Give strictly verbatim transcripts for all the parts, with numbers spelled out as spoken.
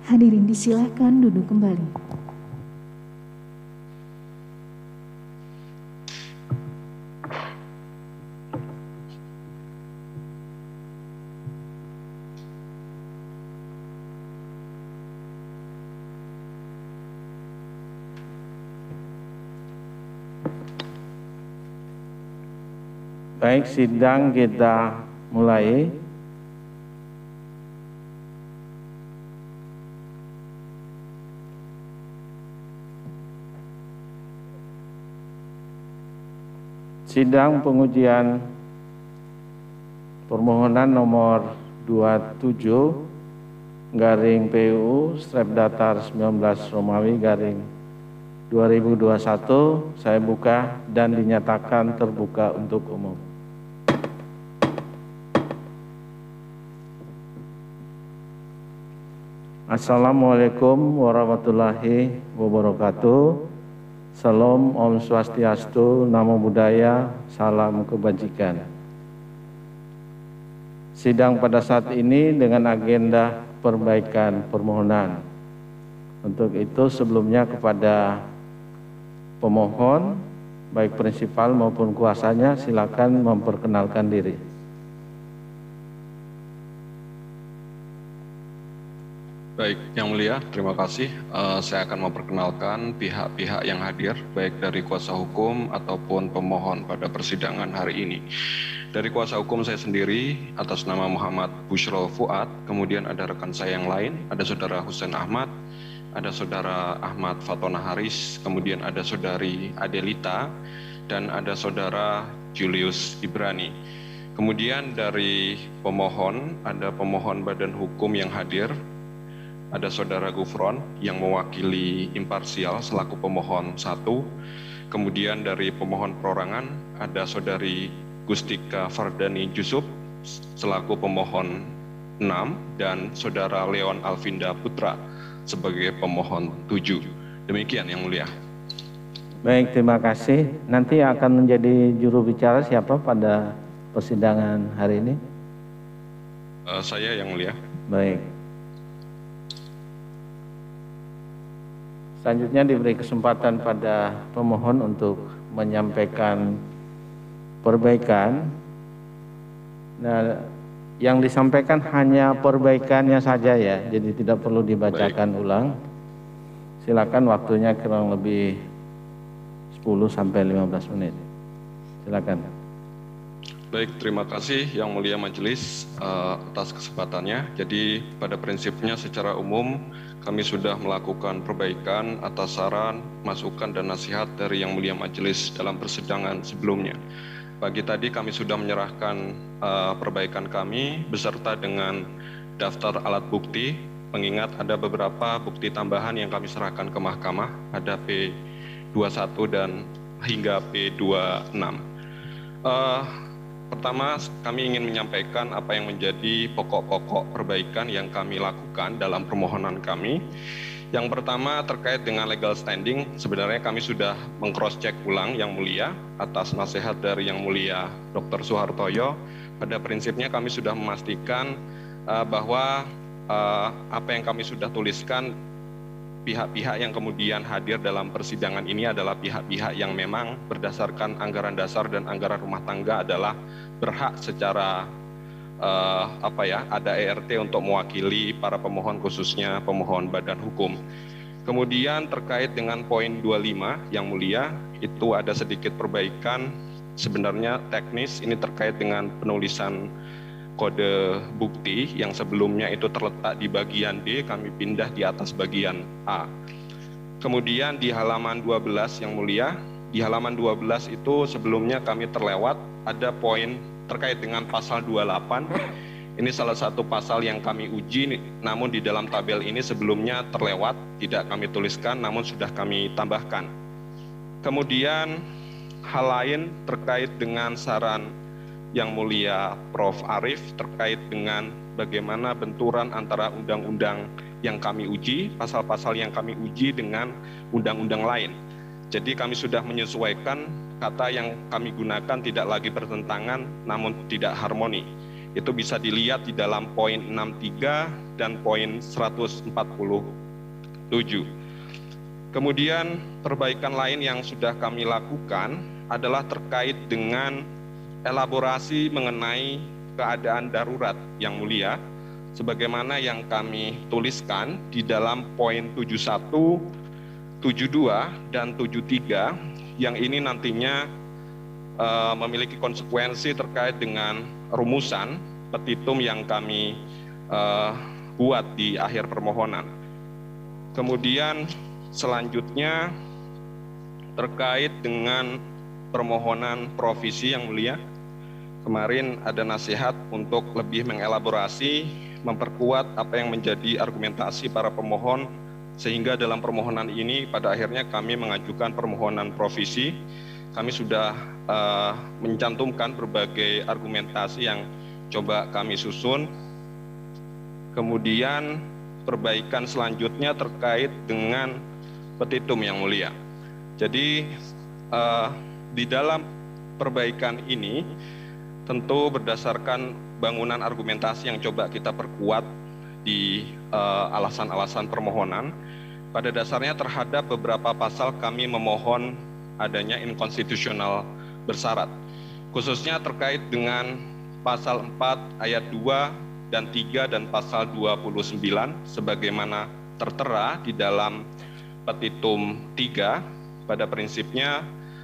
Hadirin disilakan duduk kembali. Baik, sidang kita mulai. Sidang pengujian permohonan nomor dua puluh tujuh garing P U U strep datar sembilan belas Romawi garing dua ribu dua puluh satu saya buka dan dinyatakan terbuka untuk umum. Assalamualaikum warahmatullahi wabarakatuh. Salam, Om Swastiastu, Namo Buddhaya, salam kebajikan. Sidang pada saat ini dengan agenda perbaikan permohonan. Untuk itu sebelumnya kepada pemohon, baik prinsipal maupun kuasanya, silakan memperkenalkan diri. Baik, Yang Mulia, terima kasih. Uh, saya akan memperkenalkan pihak-pihak yang hadir, baik dari kuasa hukum ataupun pemohon pada persidangan hari ini. Dari kuasa hukum saya sendiri, atas nama Muhammad Bushrol Fuad, kemudian ada rekan saya yang lain, ada saudara Husain Ahmad, ada saudara Ahmad Fatona Haris, kemudian ada saudari Adelita, dan ada saudara Julius Ibrani. Kemudian dari pemohon, ada pemohon badan hukum yang hadir, ada saudara Gufron yang mewakili imparsial selaku pemohon satu. Kemudian dari pemohon perorangan ada saudari Gustika Fardani Jusuf selaku pemohon enam dan saudara Leon Alvinda Putra sebagai pemohon tujuh. Demikian Yang Mulia. Baik, terima kasih. Nanti akan menjadi juru bicara siapa pada persidangan hari ini? Uh, saya Yang Mulia. Baik. Selanjutnya diberi kesempatan pada pemohon untuk menyampaikan perbaikan. Nah, yang disampaikan hanya perbaikannya saja ya, jadi tidak perlu dibacakan Baik. ulang. Silakan, waktunya kurang lebih sepuluh sampai lima belas menit. Silakan. Baik, terima kasih Yang Mulia Majelis uh, atas kesempatannya. Jadi pada prinsipnya secara umum kami sudah melakukan perbaikan atas saran, masukan dan nasihat dari Yang Mulia Majelis dalam persidangan sebelumnya. Pagi tadi kami sudah menyerahkan uh, perbaikan kami beserta dengan daftar alat bukti, mengingat ada beberapa bukti tambahan yang kami serahkan ke mahkamah, ada P dua puluh satu dan hingga P dua puluh enam. Uh, Pertama, kami ingin menyampaikan apa yang menjadi pokok-pokok perbaikan yang kami lakukan dalam permohonan kami. Yang pertama terkait dengan legal standing, sebenarnya kami sudah meng-cross-check ulang Yang Mulia atas nasihat dari Yang Mulia Doktor Suhartoyo. Pada prinsipnya kami sudah memastikan uh, bahwa uh, apa yang kami sudah tuliskan, pihak-pihak yang kemudian hadir dalam persidangan ini adalah pihak-pihak yang memang berdasarkan anggaran dasar dan anggaran rumah tangga adalah berhak secara uh, apa ya, ada E R T untuk mewakili para pemohon, khususnya pemohon badan hukum. Kemudian terkait dengan poin dua puluh lima Yang Mulia, itu ada sedikit perbaikan sebenarnya teknis, ini terkait dengan penulisan kode bukti yang sebelumnya itu terletak di bagian D, kami pindah di atas bagian A. Kemudian di halaman dua belas Yang Mulia, di halaman dua belas itu sebelumnya kami terlewat, ada poin terkait dengan pasal dua puluh delapan. Ini salah satu pasal yang kami uji, namun di dalam tabel ini sebelumnya terlewat, tidak kami tuliskan, namun sudah kami tambahkan. Kemudian hal lain terkait dengan saran Yang Mulia Prof Arief terkait dengan bagaimana benturan antara undang-undang yang kami uji, pasal-pasal yang kami uji dengan undang-undang lain. Jadi kami sudah menyesuaikan kata yang kami gunakan tidak lagi bertentangan namun tidak harmoni. Itu bisa dilihat di dalam poin enam puluh tiga dan poin seratus empat puluh tujuh. Kemudian perbaikan lain yang sudah kami lakukan adalah terkait dengan elaborasi mengenai keadaan darurat yang mulia, sebagaimana yang kami tuliskan di dalam poin tujuh puluh satu, tujuh puluh dua, dan tujuh puluh tiga, yang ini nantinya uh, memiliki konsekuensi terkait dengan rumusan petitum yang kami uh, buat di akhir permohonan. Kemudian selanjutnya terkait dengan permohonan provisi yang mulia, kemarin ada nasihat untuk lebih mengelaborasi, memperkuat apa yang menjadi argumentasi para pemohon, sehingga dalam permohonan ini pada akhirnya kami mengajukan permohonan provisi. Kami sudah uh, mencantumkan berbagai argumentasi yang coba kami susun. Kemudian perbaikan selanjutnya terkait dengan petitum yang mulia. Jadi uh, di dalam perbaikan ini tentu berdasarkan bangunan argumentasi yang coba kita perkuat di uh, alasan-alasan permohonan. Pada dasarnya terhadap beberapa pasal kami memohon adanya inkonstitusional bersyarat, khususnya terkait dengan pasal empat ayat dua dan tiga dan pasal dua puluh sembilan sebagaimana tertera di dalam petitum tiga. Pada prinsipnya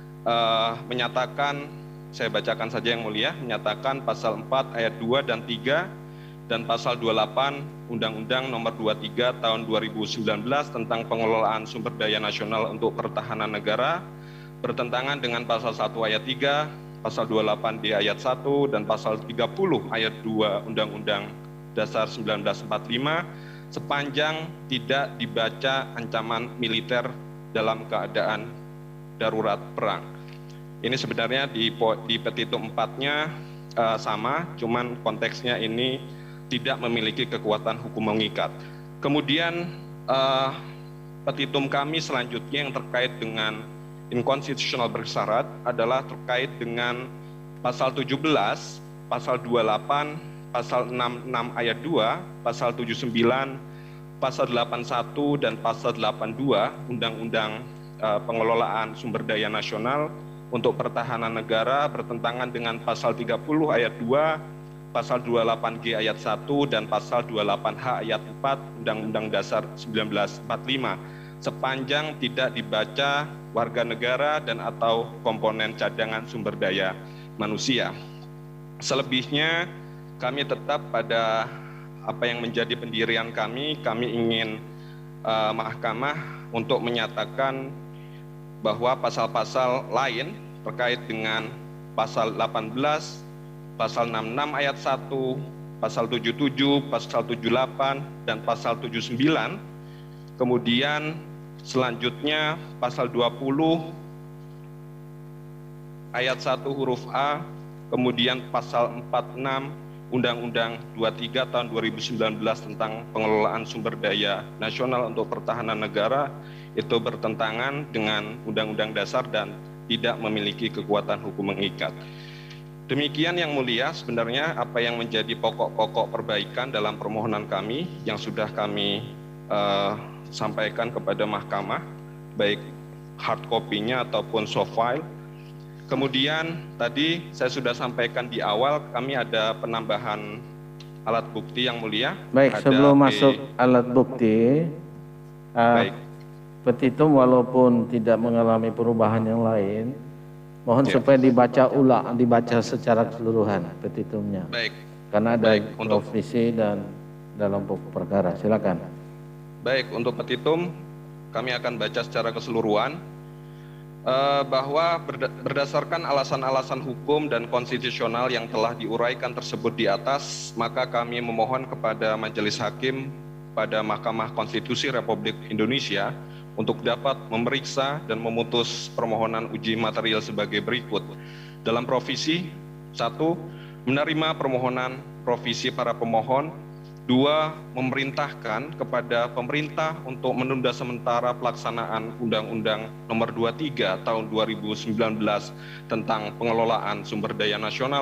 uh, menyatakan, saya bacakan saja yang mulia, menyatakan pasal empat ayat dua dan tiga dan pasal dua puluh delapan Undang-Undang Nomor dua puluh tiga Tahun dua ribu sembilan belas tentang pengelolaan sumber daya nasional untuk pertahanan negara bertentangan dengan pasal satu ayat tiga, pasal dua puluh delapan D ayat satu, dan pasal tiga puluh ayat dua Undang-Undang Dasar seribu sembilan ratus empat puluh lima sepanjang tidak dibaca ancaman militer dalam keadaan darurat perang. Ini sebenarnya di, di petitum empatnya uh, sama, cuman konteksnya ini tidak memiliki kekuatan hukum mengikat. Kemudian uh, petitum kami selanjutnya yang terkait dengan inkonstitusional bersyarat adalah terkait dengan pasal tujuh belas, pasal dua puluh delapan, pasal enam puluh enam ayat dua, pasal tujuh puluh sembilan, pasal delapan puluh satu, dan pasal delapan puluh dua Undang-Undang uh, Pengelolaan Sumber Daya Nasional untuk Pertahanan Negara bertentangan dengan pasal tiga puluh ayat dua, pasal dua puluh delapan G ayat satu, dan pasal dua puluh delapan H ayat empat Undang-Undang Dasar seribu sembilan ratus empat puluh lima sepanjang tidak dibaca warga negara dan atau komponen cadangan sumber daya manusia. Selebihnya kami tetap pada apa yang menjadi pendirian kami. Kami ingin uh, mahkamah untuk menyatakan bahwa pasal-pasal lain terkait dengan pasal delapan belas, pasal enam puluh enam ayat satu, pasal tujuh puluh tujuh, pasal tujuh puluh delapan, dan pasal tujuh puluh sembilan. Kemudian selanjutnya pasal dua puluh ayat satu huruf A, kemudian pasal empat puluh enam Undang-Undang dua puluh tiga tahun dua ribu sembilan belas tentang pengelolaan sumber daya nasional untuk pertahanan negara itu bertentangan dengan Undang-Undang Dasar dan tidak memiliki kekuatan hukum mengikat. Demikian yang mulia sebenarnya apa yang menjadi pokok-pokok perbaikan dalam permohonan kami yang sudah kami uh, sampaikan kepada mahkamah, baik hard copy-nya ataupun soft file. Kemudian tadi saya sudah sampaikan di awal kami ada penambahan alat bukti yang mulia. Baik, ada sebelum P... masuk alat bukti, uh, baik. petitum walaupun tidak mengalami perubahan yang lain, mohon ya. supaya dibaca ulang, dibaca secara keseluruhan petitumnya. Baik. Karena ada baik. Untuk provisi dan dalam pokok perkara. Silakan. Baik, untuk petitum kami akan baca secara keseluruhan. Bahwa berdasarkan alasan-alasan hukum dan konstitusional yang telah diuraikan tersebut di atas, maka kami memohon kepada Majelis Hakim pada Mahkamah Konstitusi Republik Indonesia untuk dapat memeriksa dan memutus permohonan uji material sebagai berikut. Dalam provisi, satu, menerima permohonan provisi para pemohon. Dua, memerintahkan kepada pemerintah untuk menunda sementara pelaksanaan Undang-Undang Nomor dua puluh tiga Tahun dua ribu sembilan belas tentang pengelolaan sumber daya nasional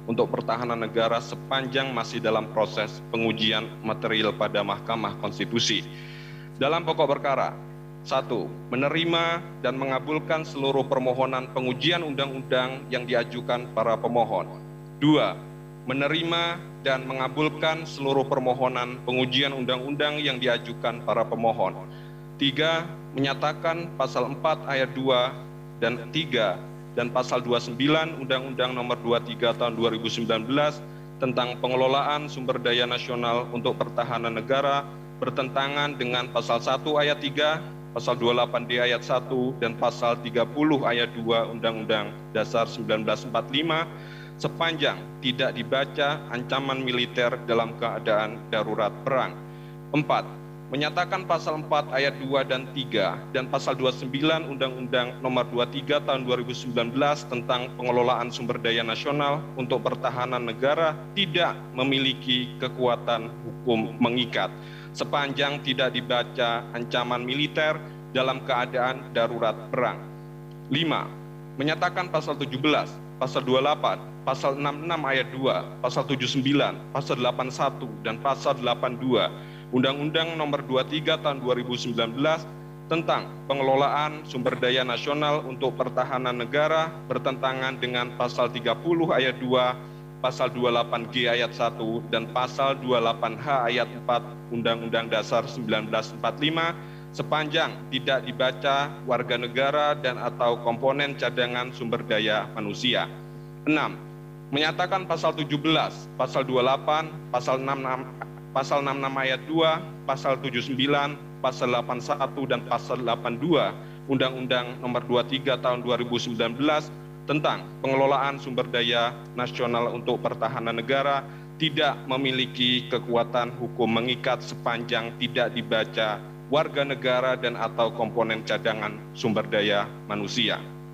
untuk pertahanan negara sepanjang masih dalam proses pengujian material pada Mahkamah Konstitusi. Dalam pokok perkara, satu, menerima dan mengabulkan seluruh permohonan pengujian undang-undang yang diajukan para pemohon. Dua, menerima dan mengabulkan seluruh permohonan pengujian undang-undang yang diajukan para pemohon. Tiga, menyatakan pasal empat ayat dua dan tiga dan pasal dua puluh sembilan Undang-Undang Nomor dua puluh tiga Tahun dua ribu sembilan belas tentang pengelolaan sumber daya nasional untuk pertahanan negara bertentangan dengan pasal satu ayat tiga, pasal dua puluh delapan D ayat satu dan pasal tiga puluh ayat dua Undang-Undang Dasar seribu sembilan ratus empat puluh lima sepanjang tidak dibaca ancaman militer dalam keadaan darurat perang. Empat, menyatakan pasal empat ayat dua dan tiga dan pasal dua puluh sembilan Undang-Undang Nomor dua puluh tiga Tahun dua ribu sembilan belas tentang pengelolaan sumber daya nasional untuk pertahanan negara tidak memiliki kekuatan hukum mengikat sepanjang tidak dibaca ancaman militer dalam keadaan darurat perang. Lima, menyatakan pasal tujuh belas, pasal dua puluh delapan, pasal enam puluh enam ayat dua, pasal tujuh puluh sembilan, pasal delapan puluh satu dan pasal delapan puluh dua Undang-Undang Nomor dua puluh tiga Tahun dua ribu sembilan belas tentang pengelolaan sumber daya nasional untuk pertahanan negara bertentangan dengan pasal tiga puluh ayat dua, pasal dua puluh delapan G ayat satu dan pasal dua puluh delapan H ayat empat Undang-Undang Dasar seribu sembilan ratus empat puluh lima sepanjang tidak dibaca warga negara dan atau komponen cadangan sumber daya manusia. Enam, menyatakan pasal tujuh belas, pasal dua puluh delapan, pasal enam puluh enam, pasal enam puluh enam ayat dua, pasal tujuh puluh sembilan, pasal delapan puluh satu dan pasal delapan puluh dua Undang-Undang Nomor dua puluh tiga Tahun dua ribu sembilan belas tentang pengelolaan sumber daya nasional untuk pertahanan negara tidak memiliki kekuatan hukum mengikat sepanjang tidak dibaca warga negara dan atau komponen cadangan sumber daya manusia.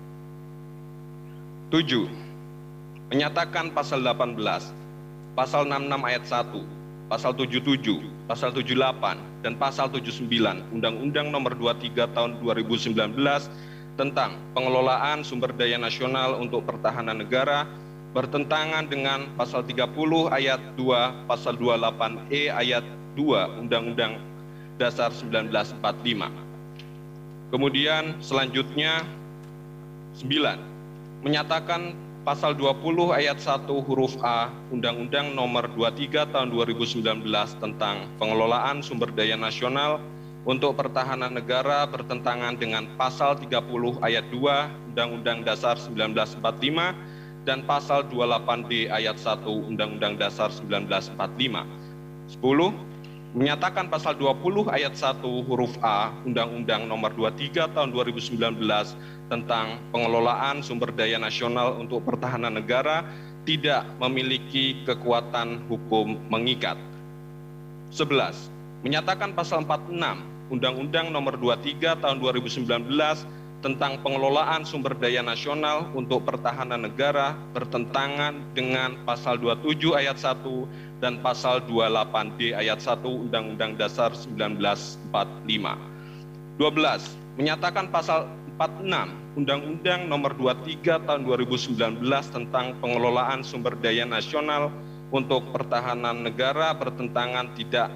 Tujuh, menyatakan pasal delapan belas, pasal enam puluh enam ayat satu, pasal tujuh puluh tujuh, pasal tujuh puluh delapan, dan pasal tujuh puluh sembilan Undang-Undang Nomor dua puluh tiga Tahun dua ribu sembilan belas tentang pengelolaan sumber daya nasional untuk pertahanan negara bertentangan dengan pasal tiga puluh ayat dua, pasal dua puluh delapan E ayat dua Undang-Undang Dasar seribu sembilan ratus empat puluh lima. Kemudian selanjutnya sembilan, menyatakan pasal dua puluh ayat satu huruf A Undang-Undang Nomor dua puluh tiga Tahun dua ribu sembilan belas tentang pengelolaan sumber daya nasional untuk pertahanan negara bertentangan dengan pasal tiga puluh ayat dua Undang-Undang Dasar seribu sembilan ratus empat puluh lima dan pasal dua puluh delapan D ayat satu Undang-Undang Dasar seribu sembilan ratus empat puluh lima. Sepuluh, menyatakan pasal dua puluh ayat satu huruf A Undang-Undang Nomor dua puluh tiga Tahun dua ribu sembilan belas tentang pengelolaan sumber daya nasional untuk pertahanan negara tidak memiliki kekuatan hukum mengikat. Sebelas, menyatakan pasal empat puluh enam Undang-Undang Nomor dua puluh tiga Tahun dua ribu sembilan belas tentang pengelolaan sumber daya nasional untuk pertahanan negara bertentangan dengan pasal dua puluh tujuh ayat satu dan pasal dua puluh delapan D ayat satu Undang-Undang Dasar seribu sembilan ratus empat puluh lima. dua belas, menyatakan pasal empat puluh enam Undang-Undang Nomor dua puluh tiga Tahun dua ribu sembilan belas tentang pengelolaan sumber daya nasional untuk pertahanan negara bertentangan tidak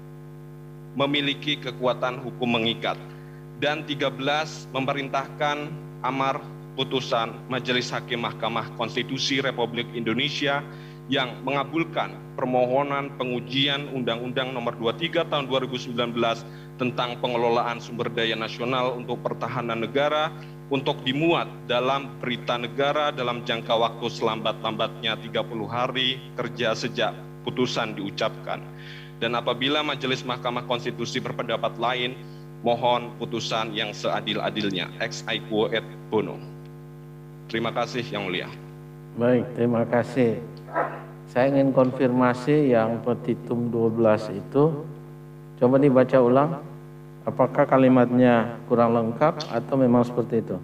memiliki kekuatan hukum mengikat. Dan tiga belas, memerintahkan amar putusan Majelis Hakim Mahkamah Konstitusi Republik Indonesia yang mengabulkan permohonan pengujian Undang-Undang Nomor dua puluh tiga Tahun dua ribu sembilan belas tentang pengelolaan sumber daya nasional untuk pertahanan negara untuk dimuat dalam berita negara dalam jangka waktu selambat-lambatnya tiga puluh hari kerja sejak putusan diucapkan. Dan apabila Majelis Mahkamah Konstitusi berpendapat lain, mohon putusan yang seadil-adilnya, ex aequo et bono. Terima kasih Yang Mulia. Baik, terima kasih. Saya ingin konfirmasi yang petitum dua belas itu, coba dibaca ulang, apakah kalimatnya kurang lengkap atau memang seperti itu?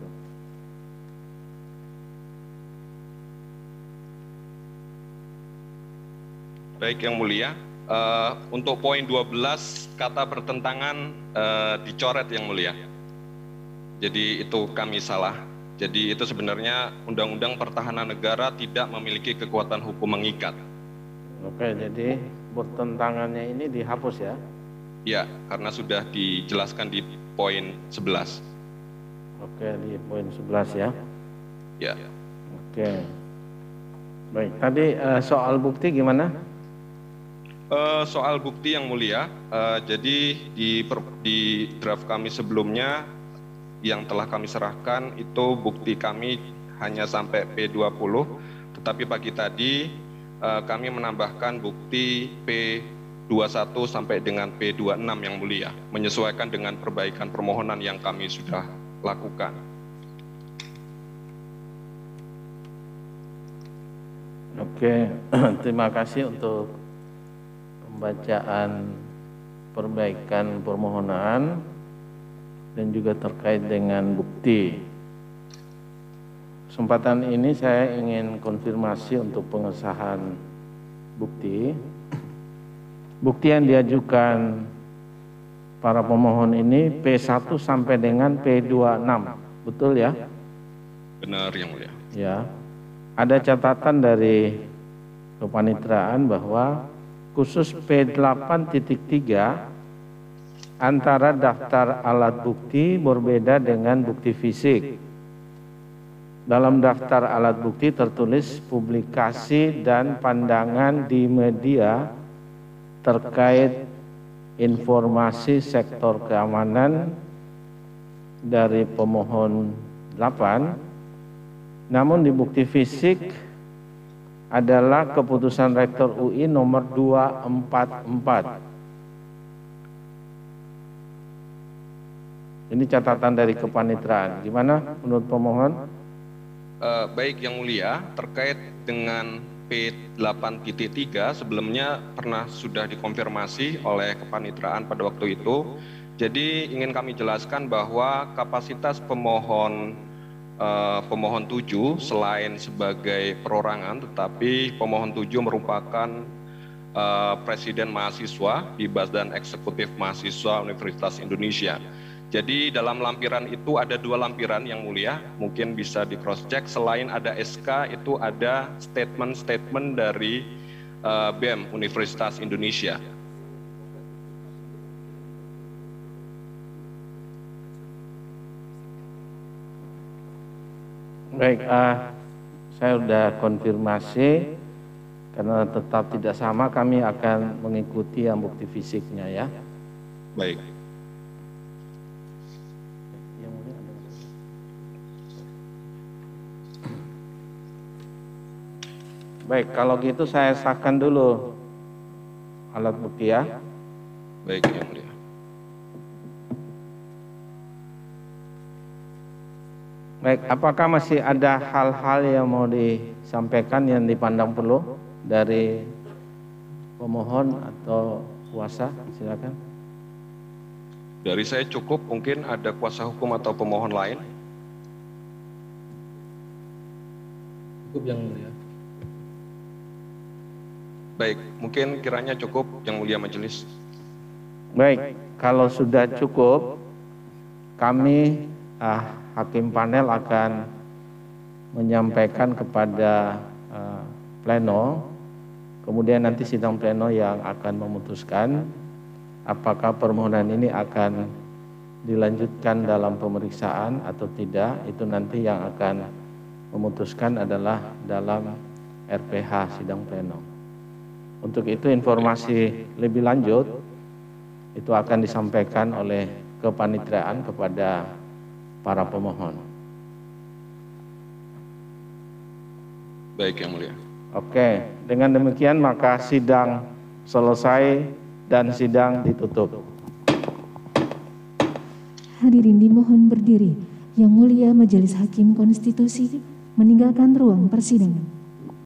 Baik Yang Mulia. Uh, untuk poin dua belas kata bertentangan uh, dicoret Yang Mulia. Jadi itu kami salah Jadi itu sebenarnya Undang-Undang Pertahanan Negara tidak memiliki kekuatan hukum mengikat. Oke, jadi bertentangannya ini dihapus ya? Ya, karena sudah dijelaskan di poin sebelas. Oke, di poin sebelas ya? Ya. Oke. Baik, tadi uh, soal bukti gimana? Uh, soal bukti yang mulia, uh, jadi di, per, di draft kami sebelumnya yang telah kami serahkan itu bukti kami hanya sampai P dua puluh, tetapi pagi tadi uh, kami menambahkan bukti P dua puluh satu sampai dengan P dua puluh enam yang mulia, menyesuaikan dengan perbaikan permohonan yang kami sudah lakukan. Oke, terima kasih untuk pembacaan perbaikan permohonan dan juga terkait dengan bukti. Kesempatan ini saya ingin konfirmasi untuk pengesahan bukti. Bukti yang diajukan para pemohon ini P satu sampai dengan P dua puluh enam, betul ya? Benar yang mulia. Ya. Ada catatan dari kepanitraan bahwa khusus P delapan titik tiga antara daftar alat bukti berbeda dengan bukti fisik. Dalam daftar alat bukti tertulis publikasi dan pandangan di media terkait informasi sektor keamanan dari pemohon delapan, namun di bukti fisik adalah keputusan Rektor U I nomor dua ratus empat puluh empat. Ini catatan dari kepanitraan. Gimana menurut pemohon? Uh, baik yang mulia, terkait dengan P delapan titik tiga sebelumnya pernah sudah dikonfirmasi oleh kepanitraan pada waktu itu. Jadi ingin kami jelaskan bahwa kapasitas pemohon uh, pemohon tujuh selain sebagai perorangan, tetapi pemohon tujuh merupakan uh, presiden mahasiswa di Badan Eksekutif Mahasiswa Universitas Indonesia. Jadi dalam lampiran itu ada dua lampiran yang mulia, mungkin bisa di cross check. Selain ada S K, itu ada statement-statement dari uh, B E M Universitas Indonesia. Baik, uh, saya sudah konfirmasi, karena tetap tidak sama kami akan mengikuti yang bukti fisiknya ya. Baik. Baik, kalau gitu saya sahkan dulu alat bukti ya. Baik, yang mulia. Baik, apakah masih ada hal-hal yang mau disampaikan yang dipandang perlu dari pemohon atau kuasa? Silakan. Dari saya cukup, mungkin ada kuasa hukum atau pemohon lain. Cukup yang mulia. Baik, mungkin kiranya cukup yang mulia majelis. Baik, kalau sudah cukup, kami ah, hakim panel akan menyampaikan kepada ah, pleno, kemudian nanti sidang pleno yang akan memutuskan apakah permohonan ini akan dilanjutkan dalam pemeriksaan atau tidak. Itu nanti yang akan memutuskan adalah dalam R P H sidang pleno. Untuk itu informasi lebih lanjut itu akan disampaikan oleh kepanitraan kepada para pemohon. Baik yang mulia. Oke, dengan demikian maka sidang selesai dan sidang ditutup. Hadirin dimohon berdiri. Yang mulia Majelis Hakim Konstitusi meninggalkan ruang persidangan.